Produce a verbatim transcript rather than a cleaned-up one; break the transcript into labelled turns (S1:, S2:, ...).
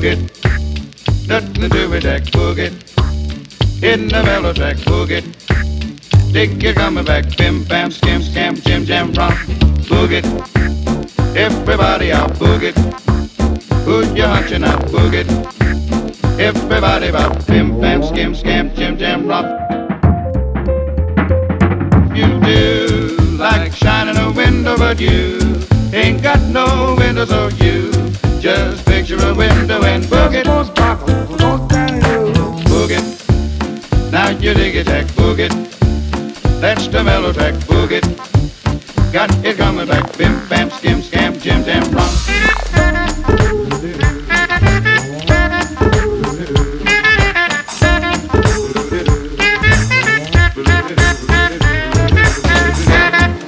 S1: boogie, nothing to do with that boogie. In the mellow track boogie, take your coming back, bim bam, skim scam, jim jam rock, boogie. Everybody out boogie, put your hunching out boogie. Everybody about bim bam, skim scam, jim jam rock. You do like shining a window, but you ain't got no window, so you just picture a window and boogie. Boogie. Now you dig it, that boogie. That's the mellow track boogie. Got it coming back, bim bam, skim scam, jim jam rock.